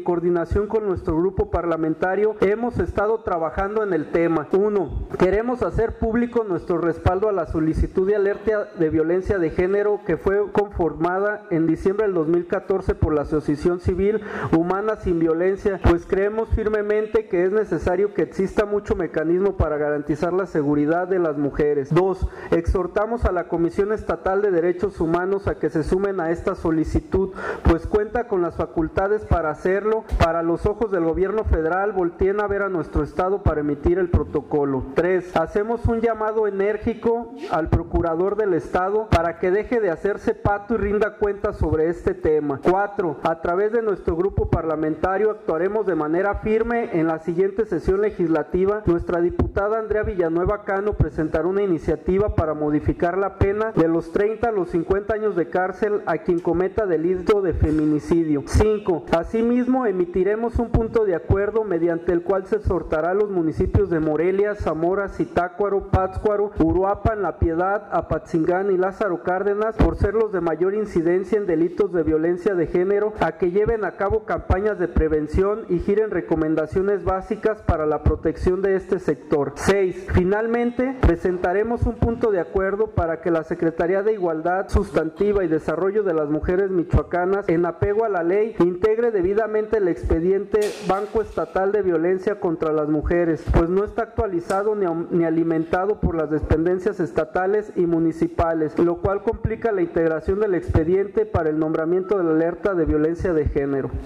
coordinación con nuestro grupo parlamentario hemos estado trabajando en el tema. 1. Queremos hacer público nuestro respaldo a la solicitud de alerta de violencia de género que fue conformada en diciembre del 2014 por la Asociación Civil Humanas Sin Violencia, pues creemos firmemente que es necesario que exista mucho mecanismo para garantizar la seguridad de las mujeres. 2. Exhortamos a la Comisión Estatal de Derechos Humanos a que se sumen a esta solicitud, pues cuenta con las facultades para hacerlo. Para los ojos del gobierno federal, volteen a ver a nuestro estado para emitir el protocolo. 3. Hacemos un llamado enérgico al procurador del estado para que deje de hacerse pato y rinda cuentas sobre este tema. 4. A través de nuestro grupo parlamentario actuaremos de manera firme en la siguiente sesión legislativa. Nuestra diputada Andrea Villanueva Cano presentará una iniciativa para modificar la pena de los 30 a los 50 años de cárcel a quien cometa delito de feminicidio. 5. Asimismo, emitiremos un punto de acuerdo mediante el cual se exhortará a los municipios de Morelia, Zamora, Zitácuaro, Pátzcuaro, Uruapan, La Piedad, Apatzingán y Lázaro Cárdenas, por ser los de mayor incidencia en delitos de violencia de género, a que lleven a cabo campañas de prevención y giren recomendaciones básicas para la protección de este sector. 6. Finalmente, presentaremos un punto de acuerdo para que la Secretaría de Igualdad Sustantiva y Desarrollo de las Mujeres Michoacanas, en apego a la ley, integre debidamente el expediente Banco Estatal de Violencia contra las Mujeres, pues no está actualizado ni alimentado por las dependencias estatales y municipales, lo cual complica la integración del expediente para el nombramiento de la alerta de violencia de género.